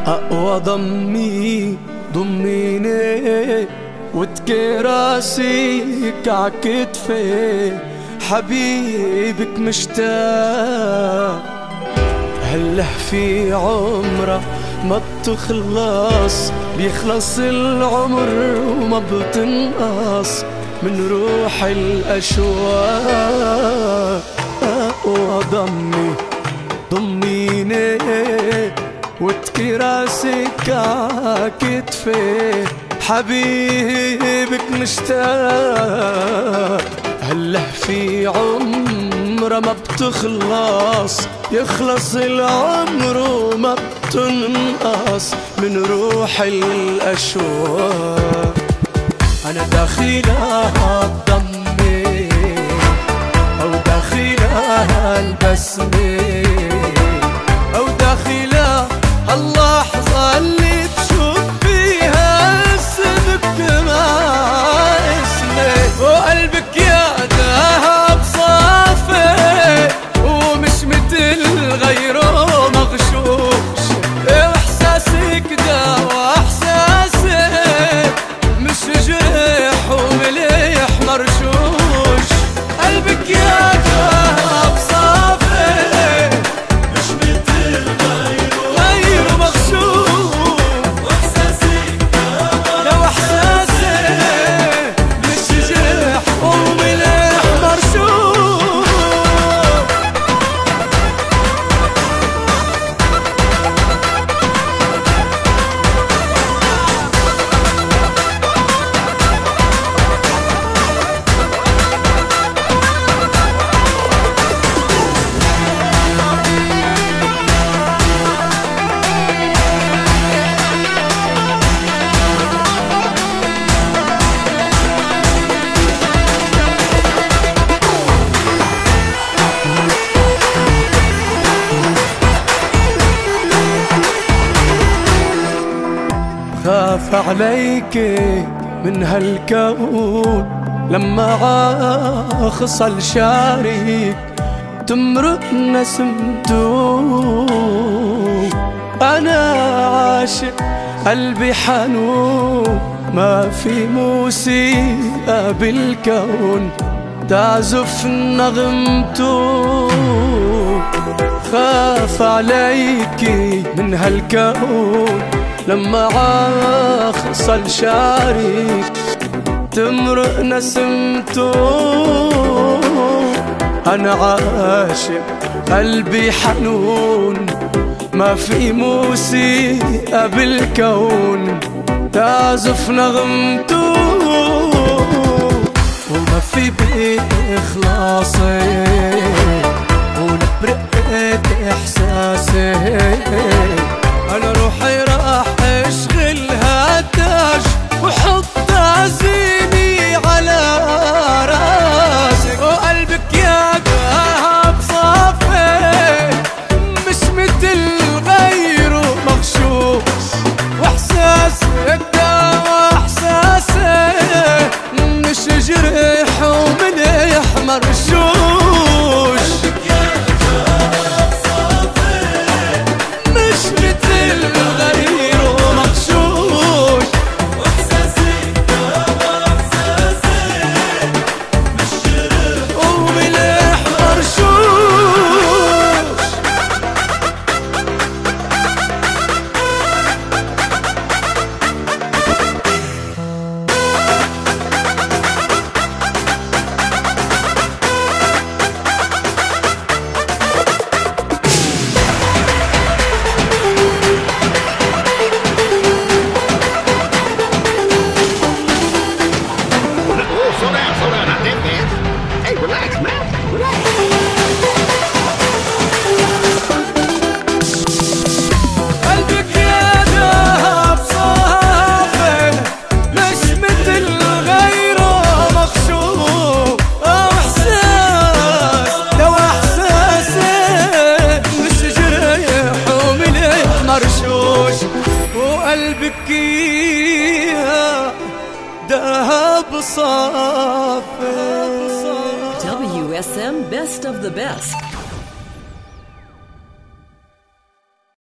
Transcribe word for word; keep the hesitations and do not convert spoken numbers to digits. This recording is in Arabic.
أقوى ضمي ضميني وتكراسيك عكتفي، حبيبك مشتاق. هله في عمره ما بتخلص، بيخلص العمر وما بتنقص من روح الأشواق. أقوى ضمي ضميني وتكراسك عكتفي، حبيبك مشتاق. هله في عمره ما بتخلص، يخلص العمر وما بتنقص من روح الأشواق. أنا داخلها الضمي أو داخلها البسمة أو داخلها اللحظة اللي بشوف فيها اسمك مع اسمي، وقلبك يا دهب صافي ومش متل غيره مغشوش. واحساسك ده واحساسي مش جرح ومليح مرشوش. قلبك يا دهب صافي مش متل غيره غيره مغشوش. واحساسك ده واحساسي مش جرح ومليح مرشوش. خاف عليك من هالكون لما عاخصل شاريك تمرق نسمته. أنا عاشق قلبي حنون، ما في موسيقى بالكون تعزف نغمته. خاف عليكي من هالكون لما عاخصل شاريك تمرق نسمته. أنا عاشق قلبي حنون، ما في موسيقى بالكون تعزف نغمته. وما في بإخلاصي ولا برقة إحساسي، أنا روحي راح اشغلها تاج وحط عزيني على راسك. وقلبك يا دهب صافي مش متل غيره مغشوش. واحساسك ده واحساسي مش جرح ومليح مرشوش. مش متل غيره مغشوش. واحساسك ده واحساسي مش جرح ومليح مرشوش. قلبك يا دهب صافي مش متل غيره مغشوش. احساس ده واحساسي مش جرح ومليح مرشوش. وقلبك يا دهب صافي. W S M Best of the Best.